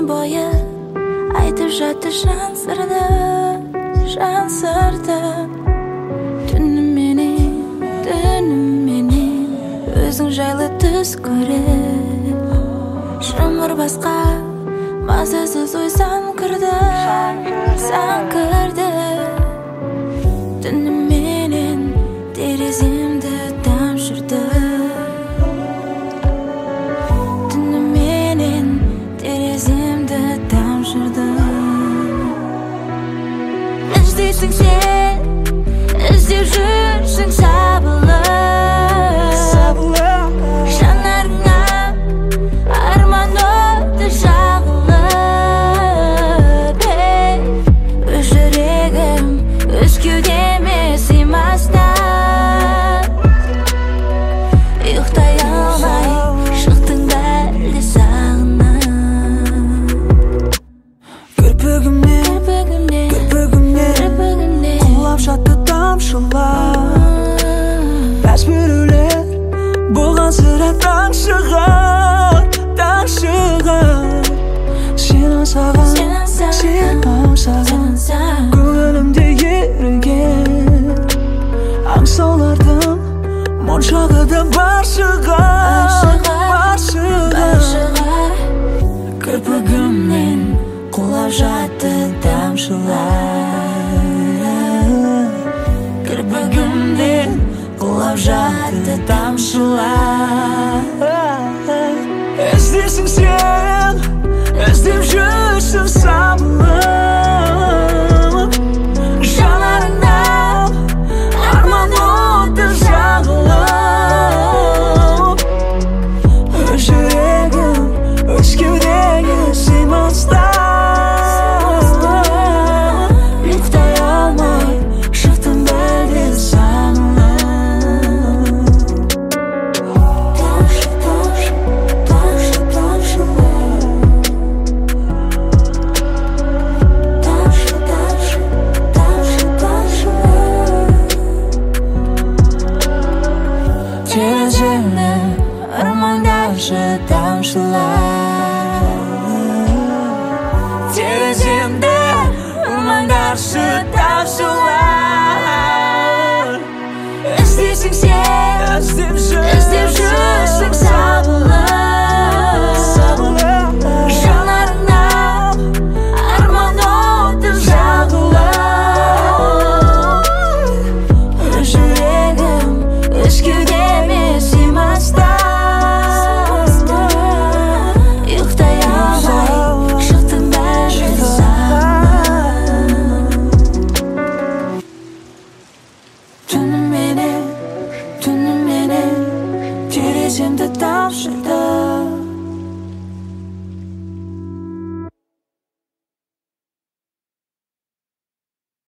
Күні бойы айтып жатты жан сырды Түніменен өзің жайлы түс көріп Жұмыр басқа мазасыз ой сан кірді Түніменен тереземді тамшырды Түніменен тереземді тамшырды Іздейсің сен, іздеп жүрсің сабылып Жанарыңа арман оты жағылып Өз жүрегім, өз кеудеме сыймастан Ұйықтай алмай шықтың бәлде сағынып Кірпігімнен құлап жатты тамшылар Бәз біреулер болған сірә таңшығар Сен аңсаған көңілімде ерілген Аңсаулардың моншағы да бар шығар Кірпігімнен құлап жатты тамшылар Кірпігімнен құлап жатты тамшылар Іздейсің сен, іздеп жүрсің сабылып Жанарыңнан арман оты жағылып Өз жүрегім, өз кеудеңе сыймастан Ұйықтай алмай шықтым бәлде Тереземді ұрмаңдашы тамшылар Тереземді ұрмаңдашы тамшылар Іздейсің сен, іздеп жүрсің сабылып Жанарыңнан арман оты жағылып Өз жүрегім, өз кеудеме сыймастан Ұйықтай алмай шықтың бәлде сағынып Түніменен тереземді тамшырды